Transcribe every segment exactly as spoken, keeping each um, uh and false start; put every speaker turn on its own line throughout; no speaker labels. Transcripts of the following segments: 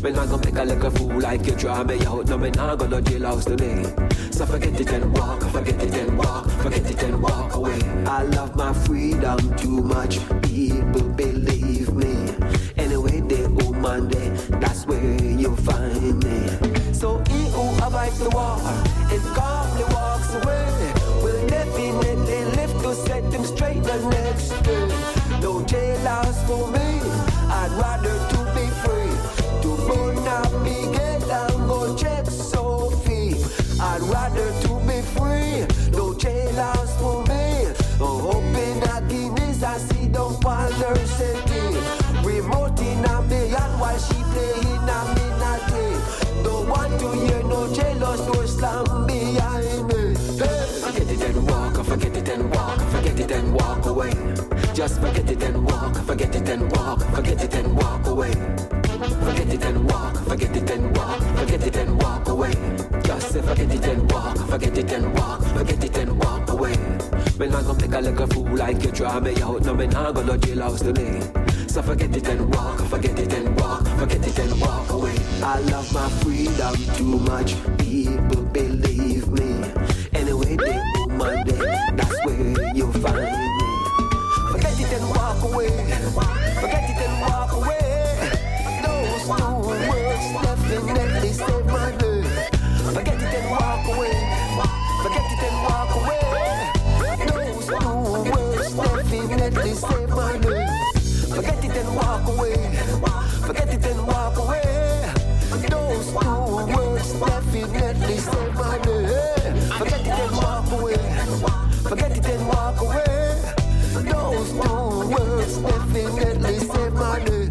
Me not gonna make a little fool like you draw me out. No, me not gonna jailhouse today. So forget it and walk, forget it and walk, forget it and walk away. I love my freedom too much, people believe me. Anyway, they woman day, that's where you find me. So he who abides the war and calmly walks away will definitely live to set him straight the next day. No jailhouse for me, I'd rather to be free. To burn up Miguel and go check Sophie. I'd rather to be free. No jailhouse for me. Oh, open a Guinness, I see don't bother setting. Remote in a million while she play in a minute. Don't want to hear no jealous door slam behind me. Hey. Forget it and walk, forget it and walk, forget it and walk away. Just forget it and walk, forget it and walk, forget it and walk away. Forget it and walk, forget it and walk, forget it and walk away. Just say forget it and walk, forget it and walk, forget it and walk away. Me not gonna make a little fool like you draw me out. No, me not gonna jailhouse today. So forget it and walk, forget it and walk, forget it and walk away. I love my freedom too much, people believe me. Anyway, they woman day, that's where you find me. Forget it and walk away, forget it and walk away. Those two words definitely save my day. Forget it and walk away, forget it and walk away. Those two words definitely save my day. Forget it and walk away, forget it and walk away. Those two words definitely save my day. Forget it and walk away, forget it and walk away. Those two words definitely save my day.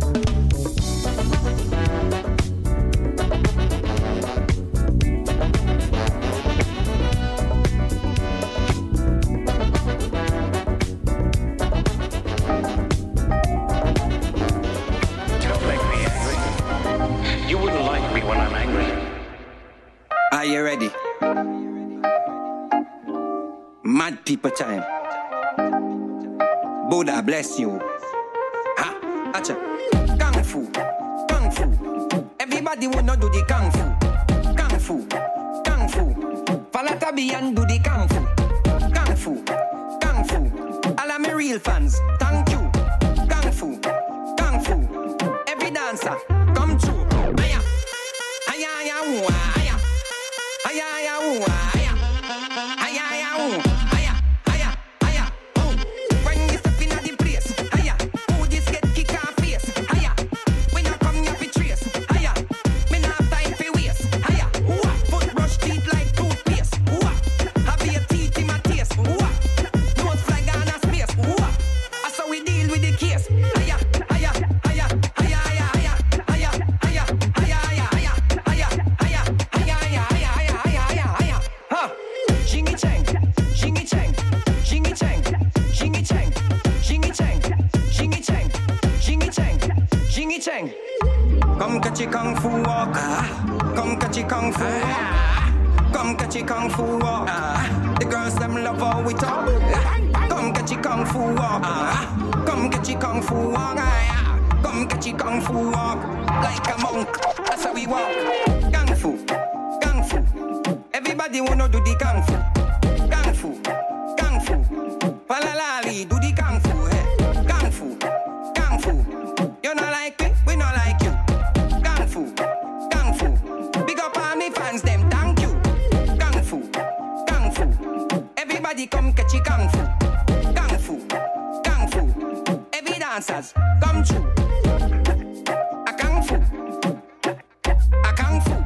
Are you ready? Mad people time. Buddha bless you. Ha, acha. Kung Fu, Kung Fu. Everybody wanna do the Kung Fu. Kung Fu, Kung Fu. Falatabi and do the Kung Fu. Kung Fu, Kung Fu. All of my real fans, thank you. Kung Fu, Kung Fu. Every dancer, come true. Aya, aya, aya, aya. Aya, aya, aya, aya, aya, aya, aya, aya, oh. When you step in the place, aya, who this get kick off face, aya. When I come here for trace, aya. Me not have time for waste, aya. Foot brush teeth like toothpaste, have your teeth in my taste, nose flag on a space, that's how we deal with the case, aya, aya, aya, aya, aya, aya, aya, aya, aya, aya, aya, aya, aya, aya, aya. Ha! Jingy chang, jingy chang, jingy chang, jingy chang, jingy chang, jingy chang, jingy chang, jingy chang. Come catch a kung fu walk, come catch a kung fu walk, come catch a kung fu walk. The girls them love how we talk. Come catch a kung fu walk, come catch a kung fu walk, come catch a kung fu walk. Like a monk, that's how we walk. Kung fu, kung fu. Everybody wanna do the Kung Fu. Kung Fu, Kung Fu. Falalali, do the Kung Fu. Hey. Kung Fu, Kung Fu. You not like me, we not like you. Kung Fu, Kung Fu. Big up all me fans, them thank you. Kung Fu, Kung Fu. Everybody come catch a Kung Fu. Kung Fu, Kung Fu. Every dancers, come true. A Kung Fu, a Kung Fu.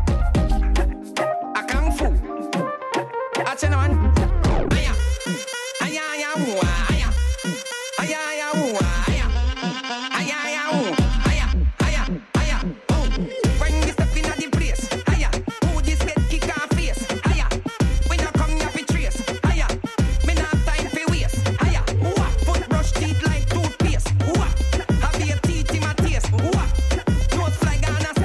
Aya, aya, aya, aya, aya, aya, aya, aya, aya, aya, aya, aya, oh. When we step in the place, aya, who this get kick off face, aya. When I come here for trace, aya. Me not have time for waste, aya. Foot brush teeth like toothpaste, have your teeth in my taste, nose flag on a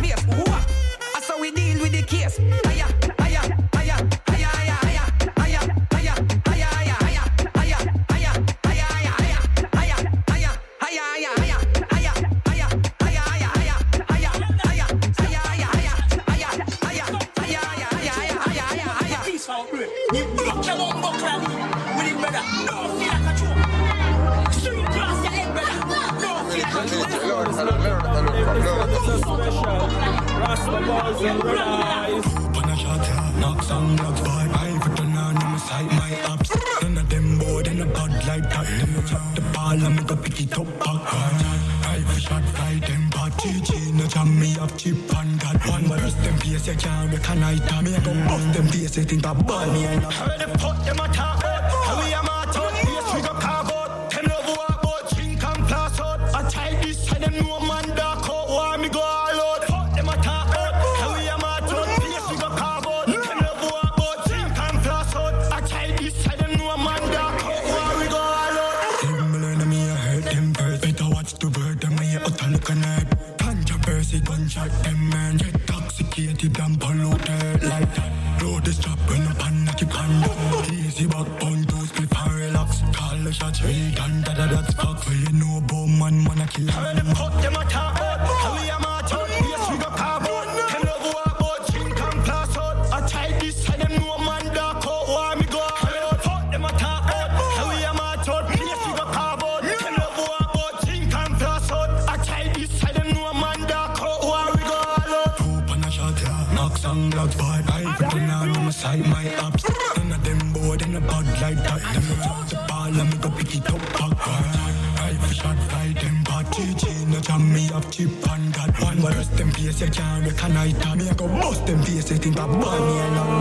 sunrise. Open a shot, knocks on blocks, boy. I put on on my side, my ups. None of them boy, then a bud like that. Them chop the ball and make a pick it up back. I for shot, fly them party. G, no jam me up cheap and that one. But rest them face, you can't recognize that. Me I go bust them face, you think that ball me and that. How the fuck them a talk out? How we am a talk? Yes, we go carve out. Ten love walk out, drink and pass out. I try this, and them no man dark out. Why me go all out? Fuck them a talk out. How we am a talk? Yes, we go carve out. Ten love walk out, drink and pass out. I try this, and them no man dark out. Why we go all out? Even me learn me I hurt them birds. Better watch the bird, them I utter look on it. Controversy, gunshot, them man get intoxicated and polluted like that. Road is dropping up and knock it on. Easy backbone, do split and relax. Call the shots, read and da da that's fuck. For you know about man, man a kill. How them fuck them a talk out? How we a march out? Yes, we got carve out. Them love walk out, drink and pass out. I try this, and them know man dark out. Why me go all out? Fuck them a talk out. How we a march out? Yes, we got carve out. Them love walk out, drink and pass out. I try this, and them know man dark out. Why we go all out? Open a shot, knocks on blocks, boy. I put on on my side, my ups. None of them boy, then a bud like that. Them drop the ball and me go pick it up back. I for shot, fly them party. G, no jam me up cheap and that one. But rest them face, you can't recognize that. Me I go bust them face, you think I ball me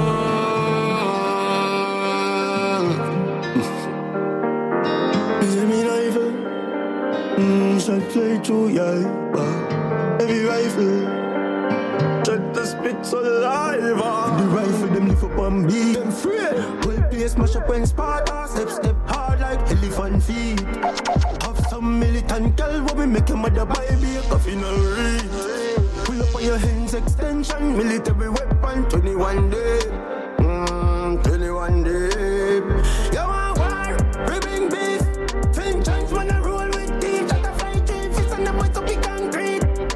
along. Is it me rifle? Mmm, shot fly through your heavy rifle. Check the spit saliva. The rifle them lift up and beat them free. Well place smash up when Sparta. Step step hard like elephant feet. Have some militant girl where we make your mother buy be a coffee no reach. Pull up on your hands extension. Military weapon twenty-one day. Mmm, twenty-one day. You want war? We bring beef. Vengeance when I roll with teeth. That I fight teeth. It's on the boys to be concrete.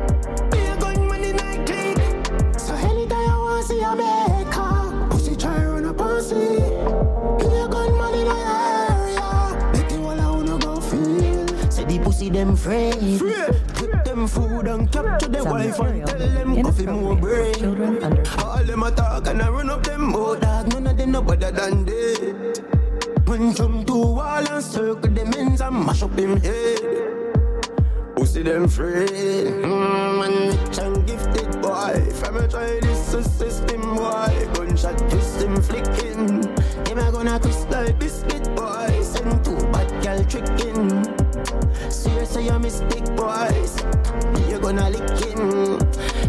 See a maker, pussy try run a pussy. Give your gun money in the area. Make you all I wanna go feel. Say the pussy them free. Put them food and capture the wife and tell them coffee more brain. All them attack and I run up them more dog. None of them no better than they. When jump to wall and circle them ends and mash up them head. Pussy them free, mmm, and rich and gifted boy. From a try this a system boy. Gunshot twist him flicking. Him a gonna twist like biscuit boy. Send two bad gal tricking. Seriously you miss big boys. You gonna lick him.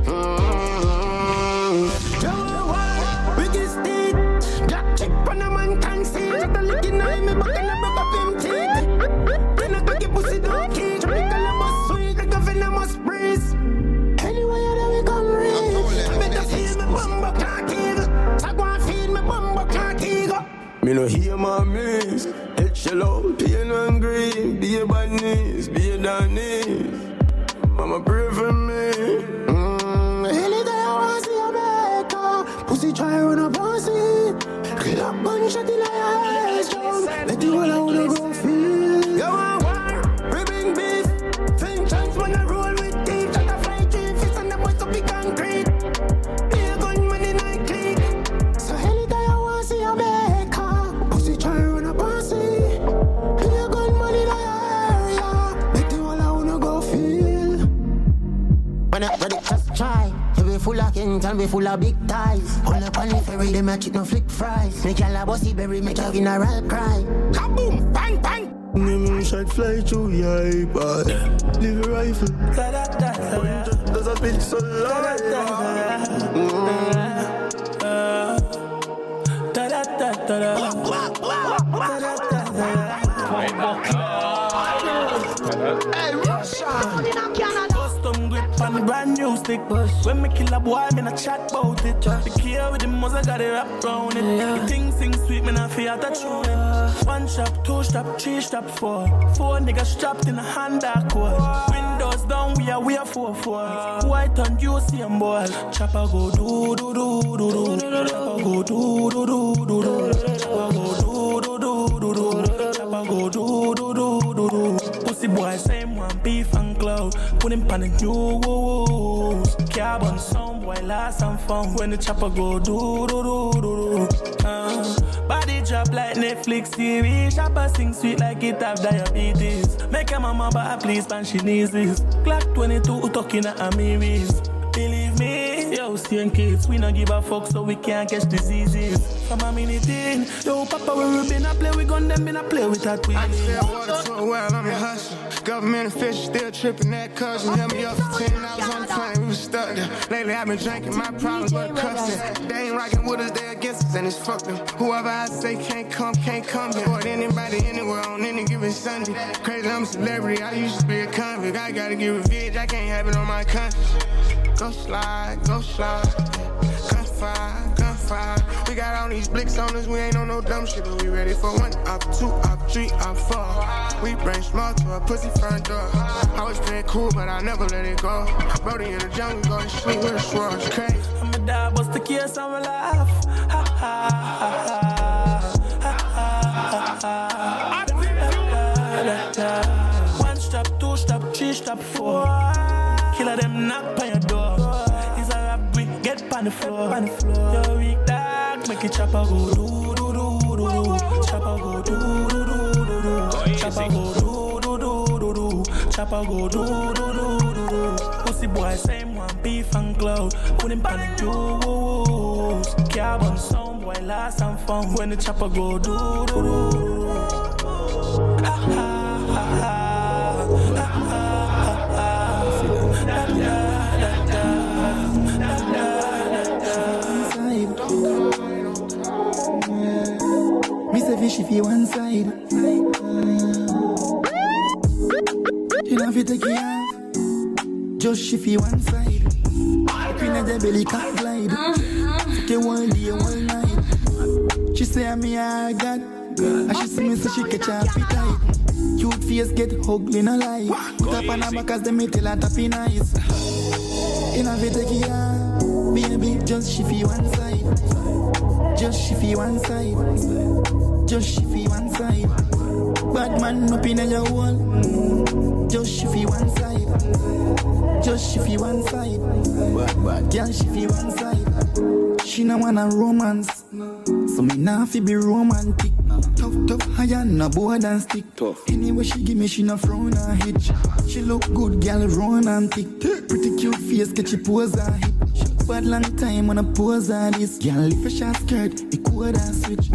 Mmm. Joe White, biggest teeth. Black chick on a man can see. Just a licking eye me back and a broke up him teeth. Then I cook your pussy don't keep. Venomous breeze. Anyway, that we come reach. I better feel me bumbo can't eagle. I go and feed me bumbo can't eagle. Me no hear my miss. Head shell out, pain and green. Be a bad knees, be a down knees. Mama pray for me. Mmm, any day I want to see a maker. Pussy try run a pussy. Kill a gunshot in the eyes. Let you all I wanna go feel. You want war? We bring beef. When I roll with teeth, that I fly teeth, it's on the boys to be concrete. Be a gunman in I click. So anytime I want to see a maker, pussy try run a pussy. Be a gunman in the area. Make you all I wanna go feel. When I ready, just try. We full of kings and we full of big ties. Pull up on the ferry, they make it no flick fries. Make y'all a bossy berry, make a funeral cry. Kaboom, bang, bang. Mm, shot fly through your iPod. Leave a rifle. Does a bit so live. Hey, Russian. Custom grip on the brand new stick. When me kill a boy, me not chat about it. The care with the muzzle got it wrapped round it. The thing sing sweet, me not feel that tune it. One strap, two strap, three strap, four. Four niggas strapped in a hand cord. Windows down, we are we are four four. White and you see them boy. Chopper go do do do do do. Chopper go do do do do do. Chopper go do do do do do. Chopper go do do do do do. Pussy boy same one beef and cloud. Put him on the news. Carbon sound.
boy last and found. When the chopper go do do do do do. Uh, body drop like Netflix series. Chopper sing sweet like it have diabetes. Make a mama but please pan she needs this. Glock twenty-two talking at Amiris. Believe me, yo, seeing kids, we don't give a fuck so we can't catch diseases. From a minute in, yo, papa, when we been a play, we gon' them been a play with that queen.
I can sell water to a well, I'm a hustler. Government officials still tripping that cousin. Held me up for ten hours on the plane, we was stuck there. Lately I've been drinking, my problems but cussing. They ain't rocking with us, they against us, and it's fuck them. Whoever I say can't come, can't come here. Or anybody anywhere on any given Sunday. Crazy, I'm a celebrity, I used to be a convict. I gotta get revenge, I can't have it on my conscience. Go slide, go slide, gunfire, gunfire. We got all these blicks on us, we ain't on no dumb shit, but we ready for one up, two up, three up, four. We bring small to a pussy front door. I was playing cool, but I never let it go. Brody in the jungle, go to sleep with a swirl, it's crazy.
I'm a dad, bust the kiss, I'm a laugh. Ha ha ha ha, ha ha ha ha. One stop, two stop, three stop, four. Killer them knock on your door. It's a rap, we get on the floor. On the floor. Yo, weak dog, make it chopper go do do do do do. Chopper go do do do do do. Chopper go do do do do do. Chopper go do do do do do. Pussy boy same one beef and cloud. Put him on the juice. Carbon sound boy last and found. When the chopper go do do do do. Ha ha ha ha.
Me say fish if you one side. You know if you take it off, just if you one side. Queen of the belly can't glide. Take it one day, one night. She say I'm me I got. And she see me so she catch her appetite. Cute face get ugly in a lie. Put up on her back as they me tell her tappy nice. You know if you take it off, baby, just shift you one side. Just shift you one side. Just shift you one side. Bad man up in your wall. Just shift you one side. Just shift you one side. Bad bad, girl shift you one side. She no wanna romance, so me nah fi be romantic. Tough tough, higher no board and stick. Tough. Anyway she give me, she no frown or hitch. She look good, girl romantic. Pretty cute face, get she pose and hit. Bad long time when I pose on this. Girl lift a short skirt, it could and switch.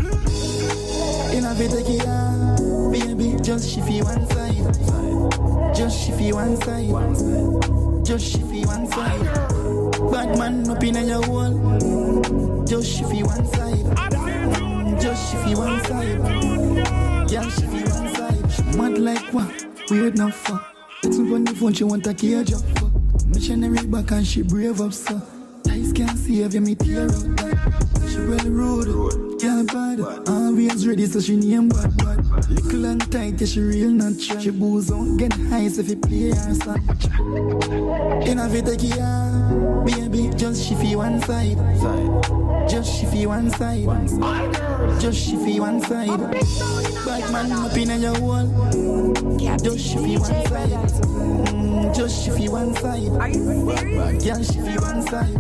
In a bit take it off, baby, just shift you one side. Just shift you one side. Just shift you one side. Bad man up in your wall. Just shift you one side. Just shift you one side. Girl shift you one side. She mad like what? Weird enough fuck. Text me on the phone, she want a cage up fuck. Missionary back and she brave up so. Eyes can't see if you me tear out that. She well rude, girl bad. Always ready so she name bad bad. Little and tight, yeah she real natural. She booze on, get high so if you play her song. In a fit take it off, baby, just shift you one side. Just shift you one side. Just shift you one side. Bad man up in your wall. Just shift you one side. Mm, just shift you one side.
Are you serious?
Girl shift you one side.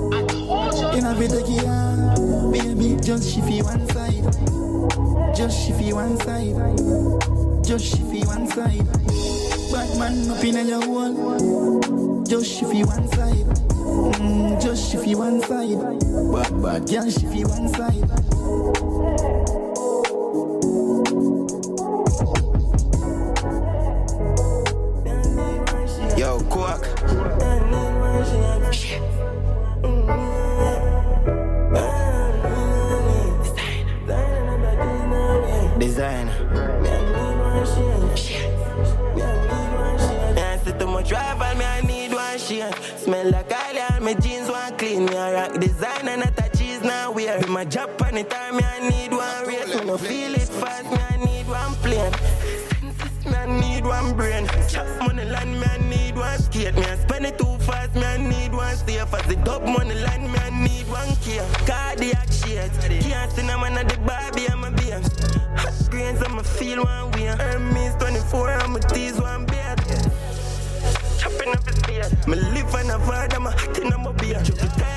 In a fit take it off, baby, just shift you one side. Just shift you one side. Just shift you one side. Bad man up in your wall. Just shift you one side. Mm, just shift you one side. Bad bad, girl shift you one side.
Yo, Quack. Designer. I sit too much drive and me I need one shit. Smell like Kylie and my jeans one clean. Me I rock designer, not a cheese now wear. With my job on the time me I need one race. Me no feel it fast, me I need one plane. Senses me I need one brain. Chop money land me I need one skate. Me I spend it too fast, me I need one stay. Fast the dub money land me I need one care. Cardiac shit. Can't see no man at the Barbie and my beams. Hot grains I'ma feel one way. Hermes twenty-four and my tease one beard. Chopping up his beard. Me live on a vard, I'm a hot in my beard.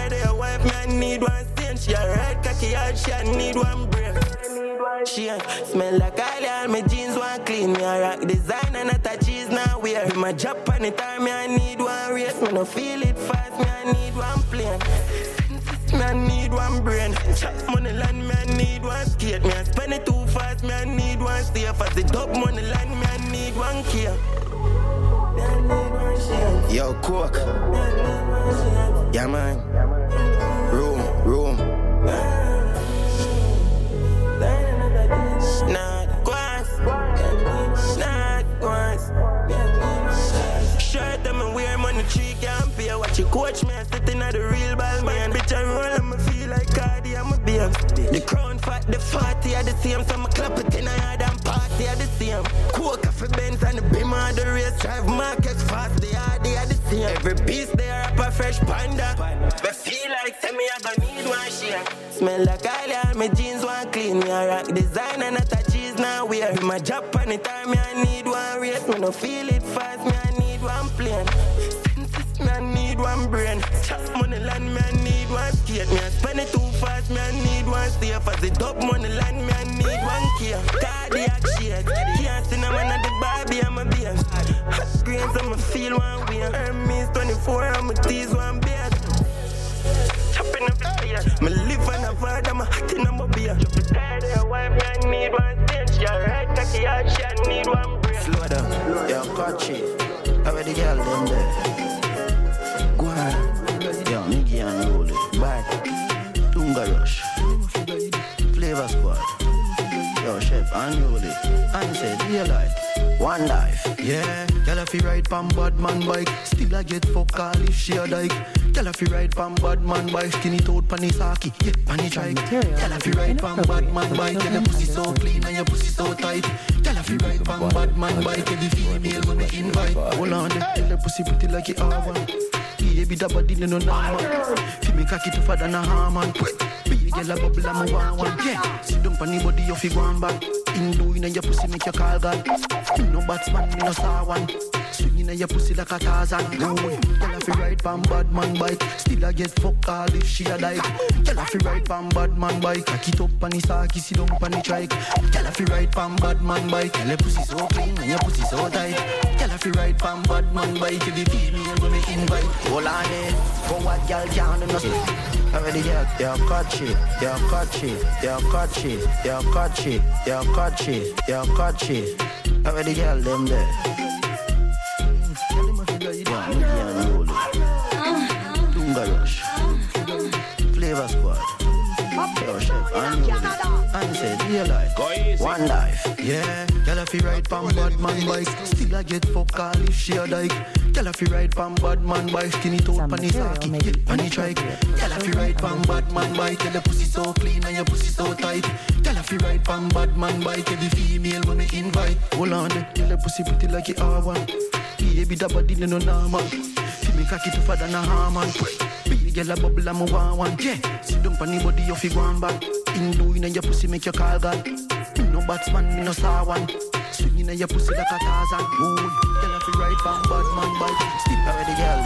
need one stain. She a red cocky hard, she a need one brain. She a smell like Kylie, all my jeans one clean. Me a rock designer, not a cheese now wear. My job on it, me I need one race. Me no feel it fast, me I need one plane. Me I need one brain. Chop money land, me I need one skate. Me I spend it too fast, me I need one stay. Fast the dub money land, me I need one key. Yo, cook. Yeah, man. Room, room. Not once. Not once. Shirt them and wear money tree can't pay. Watch you coach me, I'm sitting at the real ball man. Bitch, I roll and I feel like Cardi, I'm a beer. The crown fat, the party are the same. So I clap it in a yard and party are the same. Coke off the Benz and the beam on the race. Drive markets fast, they are, they are the same. Every piece they are up a fresh panda. But feel like say me I gonna need one share. Smell like Kylie, all my jeans one clean. Me a rock designer, not a cheese now wear. My job on it, me I need one race. Me no feel it fast, me I need one plane. Me I need one brain. Chop money land, me I need one skate. Me I spend it too fast, me I need one stay. Fast the top money land, me I need one key. Cardiac shit. Can't see no man at the Barbie, I'm a beer. Hot greens, I'ma feel one way. Hermes twenty-four, I'ma tease one beer. Chopping up the beer. Me live on a vard, I'm a hot in my beer. Drop the tire there, why me I need one stain. She a right cocky hard, she I need one brain.
Slow down, yo, catch it. How are the girl them there? Go on, yo, Nicky and Rolly. Back, Tunga Rush, Flavor Squad, yo, Chef and Rolly. And said, real life, one life. Yeah, girl if you ride pam bad man bike, still I get fuck all if she a dyke. Girl if you ride pam bad man bike, skinny toad panny saki, yeah, panny trike. Girl if you ride pam bad man bike, yeah, your pussy so clean and your pussy so tight. Girl if you ride pam bad man bike, every female when they invite. Hold on, tell the pussy pretty like it all one. Baby that body no normal. Feel me cocky tougher than a hammer. Be a girl a bubble and a one one. Yeah, sit down pon the body you fi go on back. In doing and your pussy make you call God. Me no batsman, me no star one. Swinging in your pussy like a Tarzan. Girl if you ride pam bad man bike, still I get fuck all if she a dyke. Girl if you ride pam bad man bike, cock it up on the saki, sit down pon the trike. Girl if you ride pam bad man bike, girl your pussy so clean and your pussy so tight. Girl if you ride pam bad man bike, if you feel me and go make invite. Hold on it, for what girl can't do no sleep. Already get your catch it, your catch it, your catch it, your catch it, your catch it, your catch it. Already girl them there. Tunga Rush, Flavor Squad, yo, Chef and Rolly. And said, real life, one life. Yeah, girl if you ride pam bad man bike, still I get fuck all if she a dyke. Girl if you ride pam bad man bike, skinny toad panny saki, yeah, panny trike. Girl if you ride pam bad man bike, tell the pussy so clean and your pussy so tight. Girl if you ride pam bad man bike, every female when they invite. Hold on, tell the pussy pretty like it all one. Baby that body no normal. Feel me cocky tougher than a hammer. Be a girl a bubble and a one one. Yeah, sit down pon the body you fi go on back. In doing and your pussy make you call God. Me no batsman, me no star one. Swinging in your pussy like a Tarzan. Ooh, girl if you ride pam bad man bike, still already girl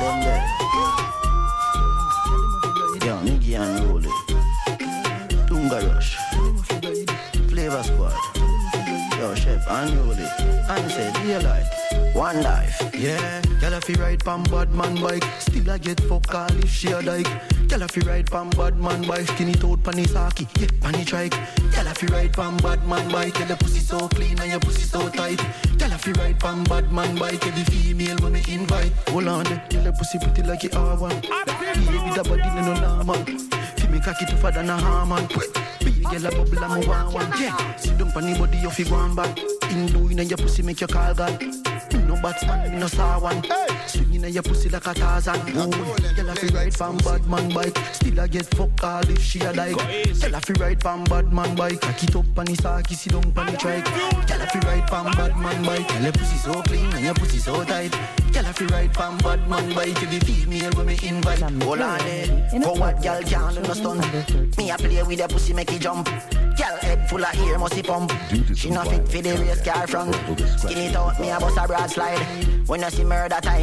them there. Yo, Nicky and Rolly, Tunga Rush, Flavor Squad, yo, Chef and Rolly. And said, real life, one life. Yeah, girl if you ride pam bad man bike, still I get fuck all if she a dyke. Girl if you ride pam bad man bike, skinny toad panny saki, yeah, panny trike. Girl if you ride pam bad man bike, tell the pussy so clean and your pussy so tight. Girl if you ride pam bad man bike, every female when they invite. Hold on, tell the pussy pretty like it all one. Baby that body no normal. Feel me cocky tougher than a hammer. Be a girl a bubble and a one one. Yeah, sit down pon the body you fi go on back. In doing and your pussy make you call God. Me no batsman, me no star one. Swinging in your pussy like a Tarzan. Ooh, girl if you ride pam bad man bike, still I get fuck all if she a dyke. Girl if you ride pam bad man bike, cock it up on the saki, sit down pon the trike. Girl if you ride pam bad man bike, girl your pussy so clean and your pussy so tight. Girl if you ride pam bad man bike, if you female when me invite. Hold on there, for what girl can't do no stunt. Me a play with the pussy make it jump. Girl head full of hair must pump. She not fit for the race car front. Skin it out, me a bust a broad slide. When you see murder time, you fi hide.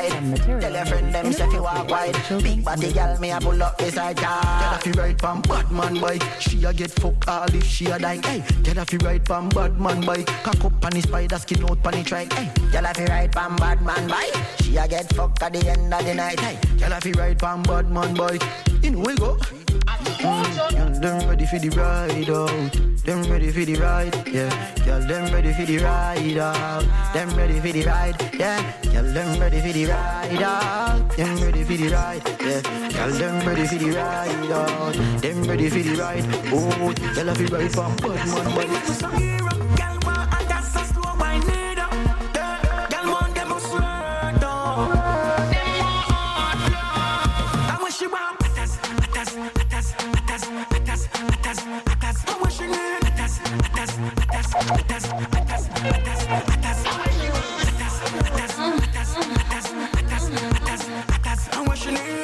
side. Tell your friend them say you walk wide. Big body girl me a pull up beside car. Tell her fi ride pam bad man bike. She a get fuck all if she a die. Hey, tell her fi ride pam bad man bike. Cock up on the spider skin out pon the trike. Hey, tell her fi ride pam bad man bike. She a get fuck at the end of the night. Hey, tell her fi ride pam bad man bike. In we go. Mm, them ready for the ride out. Them ready for the ride, yeah. Girl, them ready for the ride out. Them ready for the ride, yeah. Girl, them ready for the ride out. Them ready for the ride, yeah. Girl, them ready for the ride out. Them ready for the ride. Oh, girl, I feel right from bad man, body. Girl, want and that's a slow wine need up. Girl, want them to slow down. Them want hard love. And when she want patas, patas, patas, patas, patas, patas, patas. And when she need patas, patas, patas, patas, patas, patas, patas, patas, patas, patas, patas, patas, patas. And when she need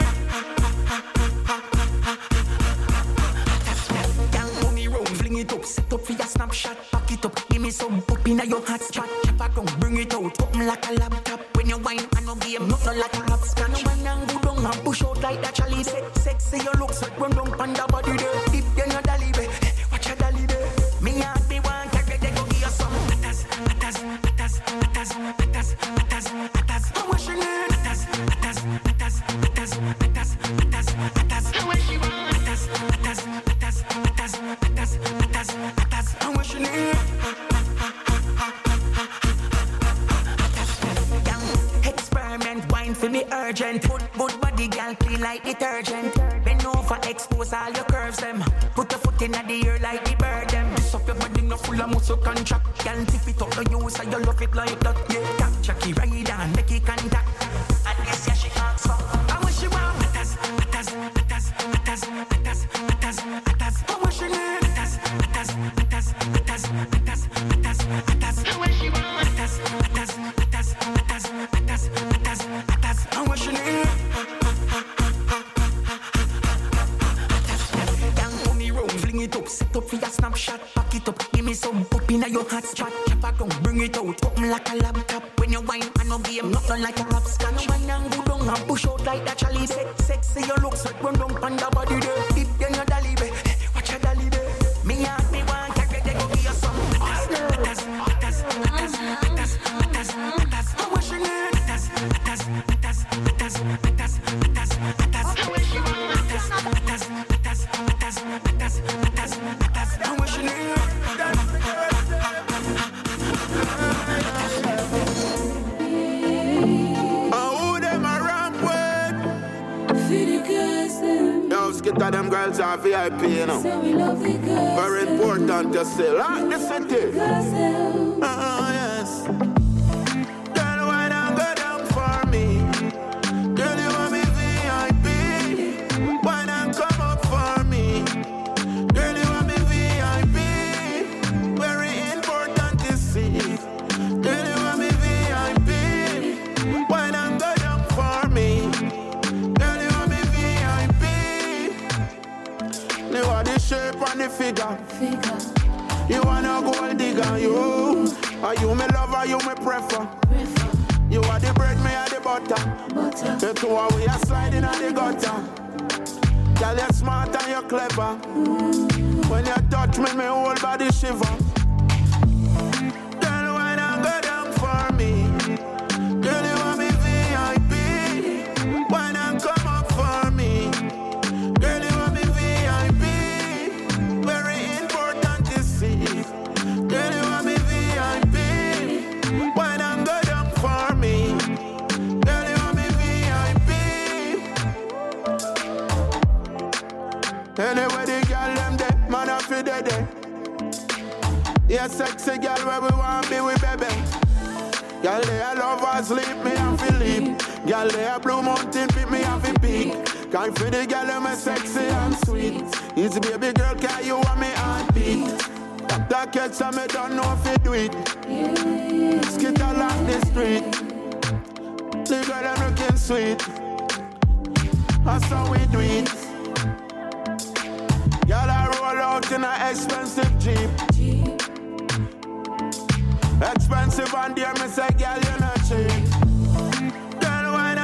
girl, money round, fling it up, set up for your snapshot, pack it up, give me some up in your hot spot. Chop a gun, bring it out, open like a laptop. When you wine and no game, not no like a hot scan. No wine and go down and push out like that Charlie say. Sexy you look, so run down on the body there. Dip then you dolly be, watch your dolly there. Me and me want carry they go give you some patas, patas, patas, patas, patas, patas, patas. How much you need? Patas, patas, patas, patas, patas, patas, patas. How much you want? Patas, patas, patas, patas, patas, patas, patas. How much you need? Experiment wine for me urgent. Put good body girl clean like detergent. Bend over, expose all your curves them. Put your foot in the air like the bird them. This up your body no full of muscle contract. Girl tip it up no use and you love it like that. Yeah, tap Jackie ride and make it contact. And this yeah she can't stop. I wish you want patas, patas, patas, patas, patas, patas, patas. I wish you need patas, patas, patas, patas, patas, patas, patas. I wish you want patas, patas, patas, patas, patas, patas, patas. I wish you need. Fling it up, set up for your snapshot, pack it up, give me some up in your hot spot. Chop a gun, bring it out, open like a laptop. When you wine and no game, not done like a rap scotch. No wine and go down and push out like that Charlie say. Sexy you look, so run down on the body there. Dip then you dolly be, watch your dolly there. Me and me want carry they go give you some patas, patas, patas, patas, patas, patas, patas. How much you need? Patas, patas, patas, patas, patas, patas, patas. How much you want? Patas, patas, patas, patas, patas, patas, patas. How much you need?
Skita them girls are V I P, you know. Very important to say, like the city. Oh, yes. Girl, why don't go down for me? Girl, you want me V I P? Why not come up for me? Girl, you want me V I P? Very important to see. Girl, you want me V I P? Why not go down for me? You are the shape and the figure. figure. You wanna gold digger, you. Are you me lover, you me prefer. prefer. You are the bread, me are the butter. butter. The two are we are sliding on the gutter. Girl, you're smart and you're clever. Mm. When you touch me, my whole body shiver. Girl, why not go down for me? Girl, you want me V I P? Why not come up for me? Girl, you want me V I P? Very important to see. Girl, you want me V I P? Why not go down for me? Girl, you want me V I P? Anyway, the girl them there, man I feel they there. Yeah, sexy girl where we want be with baby. Girl, they a love her sleep, me and feel leap. Girl, they a blue mountain, pick me and feel peak. Can't feel the girl, them sexy and sweet. Easy baby girl, can you want me heartbeat? That catch and me don't know if you do it. Skit along the street. The girl, them looking sweet. That's how we do it. Girl, I roll out in an expensive Jeep. Expensive and dear, me say, girl, you're not cheap. Girl, why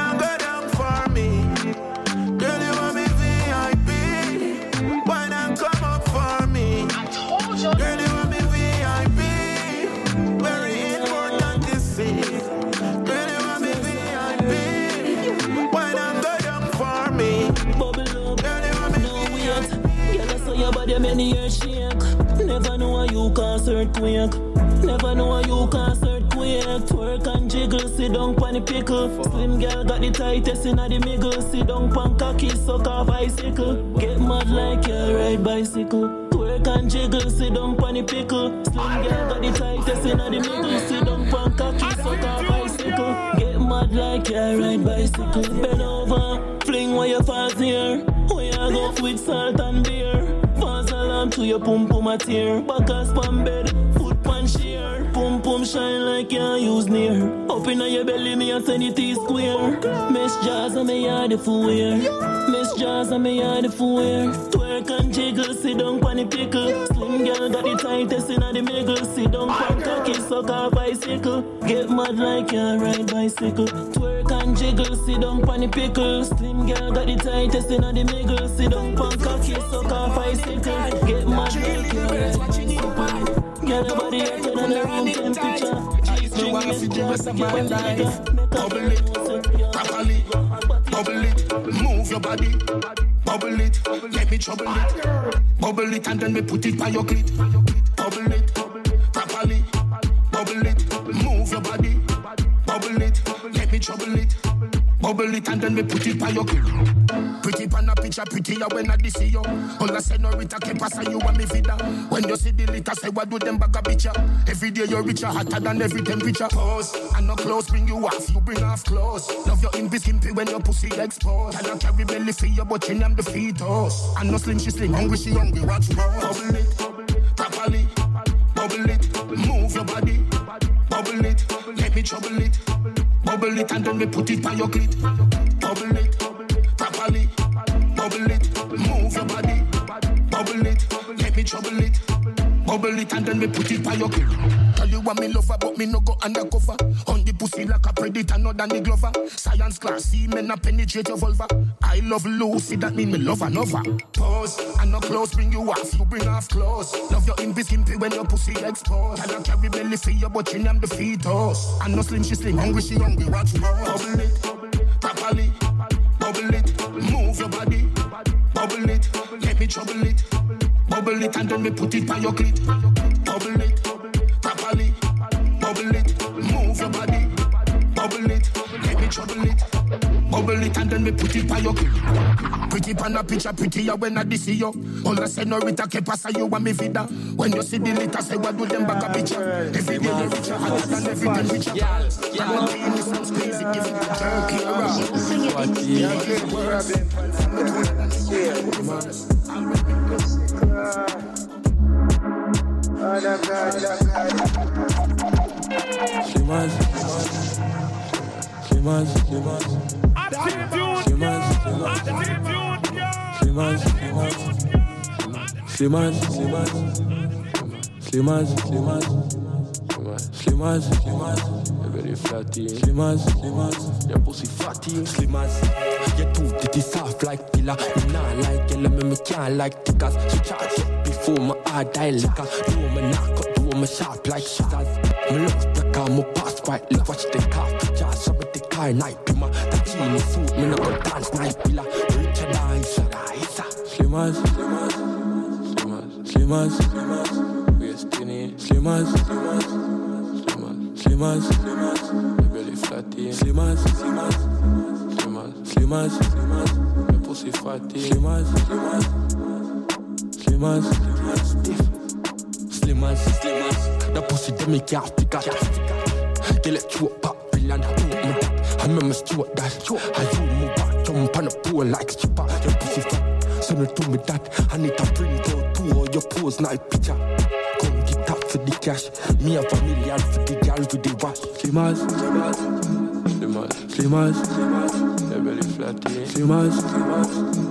body many years shake. Never know how you cause earthquake. Never know how you cause earthquake. Twerk and jiggle, sit down pon the pickle. Slim girl got the tightest inna the middle. Sit down pon cocky, suck off bicycle. Get mad like you ride bicycle. Twerk and jiggle, sit down pon the pickle. Slim girl got the tightest inna the middle. Sit down pon cocky, suck off bicycle. Get mad like you ride bicycle. Bend over, fling where you fast here. Where you go with salt and beer. Pass alarm to your pum pum a tear. Back a spam bed, foot pan sheer. Pum pum shine like you use near. Up inna your belly, me a send it T square. Miss Jazz and me yard if you wear. Miss Jazz and me yard if you wear. Twerk and jiggle, sit down pon the pickle. Slim girl got the tightest inna the middle. Sit down pon cocky, suck off bicycle. Get mad like you ride bicycle. Twerk and jiggle, sit down pon the pickle. Slim girl got the tightest inna the middle. Sit down pon cocky, suck off bicycle. Get mad like you ride bicycle. Get a body hotter than a room temperature.
Me wanna see the rest of my life. Bubble it, properly. Bubble it, move your body. Bubble it, let me trouble it. Bubble it and then me put it by your clit. Bubble it, properly. Bubble it, move your body. Bubble it, let me trouble it. Bubble it and then me put it by your clit. Pretty pan a picture, prettier when I see you. All I say no rita keep pass you and me vida. When you see the litter, say what do them bag a picture. Every day you're richer, hotter than every temperature. Pause, and no clothes bring you off, you bring off clothes. Love your invis simply when your pussy exposed. And I carry belly for you, but you name the fetus. And no slim, she slim, hungry, she hungry, watch more. Bubble it, properly. Bubble it, move your body. Bubble it, let me trouble it. Bubble it and then me put it by your clit. Bubble it, properly. Bubble it, move your body. Bubble it, let me trouble it. Bubble it and then me put it by your clit. Tell you what me lover, but me no go undercover. On the pussy like a predator, not than the glover. Science class, see men a penetrate your vulva. I love Lucy, that mean me love another. Pause, and no clothes bring you off, you bring off clothes. Love your invis simply when your pussy exposed. And I carry belly for you, but you name the fetus. And no slim, she slim, hungry, she hungry, watch more. Bubble it, properly. Bubble it, move your body. Bubble it, let me trouble it. Bubble it and then me put it by your clit. Bubble it, properly. Bubble it, move your body. Bubble it, let me trouble it. Bubble it and then me put it by your clit. Pretty pan a picture, prettier when I see you. All I say no rita keep pass you and me vida. When you see the litter, say what do them back a picture. Every day you're richer, hotter than every day richer. Yeah, yeah. I'm not being sounds crazy, give it the jerky around. Sing it.
Slimas, Slimas, Slimas, Slimas, Slimas, Slimas, Slimas, Slimas, Slimas, Slimas, very fatty. Slimas, Slimas, your pussy fatty. Slimas, your tooth it is soft like pillar. You not like yellow, me me can't like tickers. She charge up before my eye die liquor. Do me knock up, do me sharp like scissors. Me look back on my past quite look watch the car. Just some of the car night pima. The genie suit me no go dance night pillar. Richard Dice, Slimas, Slimas, Slimas, Slimas, we're skinny. Slimas, Slimas, Slimas, Slimas, your belly fatty. Slimas, Slimas, Slimas, Slimas, Slimas, your pussy fatty. Slimas, Slimas, Slimas, Slimas, Slimas, Slimas, the pussy dem me can't pick up. They let you up, pop, and I put me that. I remember Stuart that. I do move back, jump on a pool like stripper. Your pussy fat, send it to me that. I need to bring your two or your pose night picture. Come get up for the cash. Me a familiar for the girl with the watch. Slimas, Slimas, Slimas, Slimas, your belly flat, Slimas, Slimas,